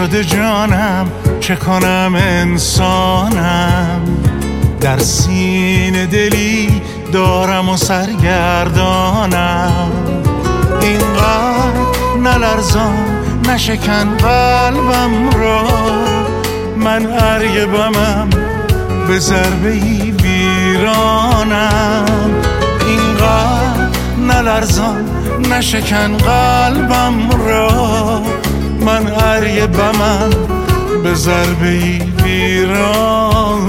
شده جانم، چه کنم انسانم. در سینه دلی دارم و سرگردانم. اینقدر نلرزان نشکن قلبم را، من ارگ بمم به ضربه‌ای ویرانم. اینقدر نلرزان نشکن قلبم را، من ارگ بمم به ضربه‌ای ویرانم.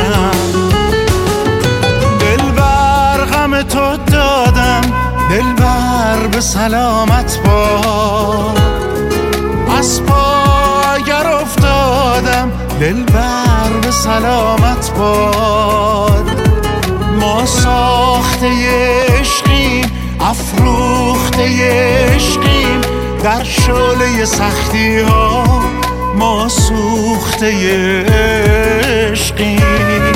دلبر غم تو دادم، دلبر به سلامت باد. از پا اگر افتادم، دلبر به سلامت باد. ما ساخته عشقیم، افروخته عشقیم، در شعله سختی ها ما سوخته عشقیم.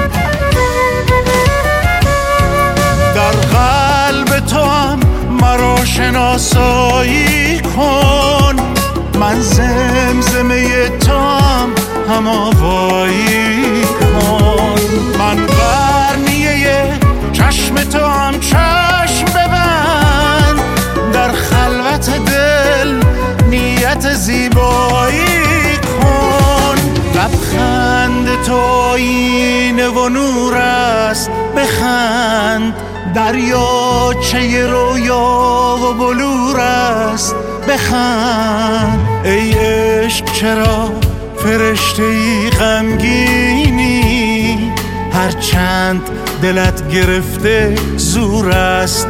در قلب تو هم مرا شناسایی کن، من زمزمه تو هم آوایی کن. من قرنیه چشم تو هم چشم ببند، در خلوت دل نیت زیبایی کن. لبخند تو آینه و نور است، بخند. دریاچه رویا و بلور است، بخند. ای عشق چرا فرشته‌ای غمگینی، هرچند دلت گرفته زور است،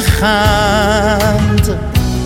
بخند.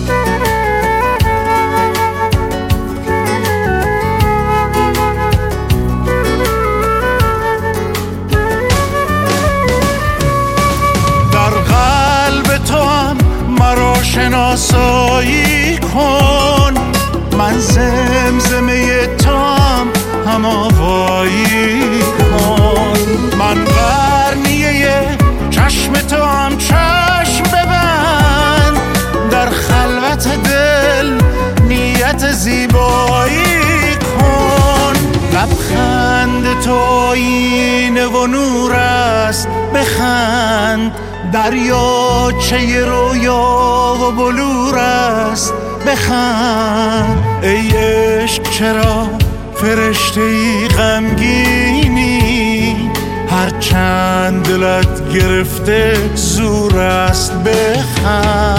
در قلب تو هم مرا شناسایی کن، من زمزمه تو هم آوایی کن. من قرنیه چشم تو هم چشم ببند، در خلوت دل نیت زیبایی کن. لبخند تو آینه و نور است، بخند. دریاچه رویا و بلور است، بخند. ای عشق چرا فرشته‌ای غمگینی، هرچند دلت گرفته زور است، بخند.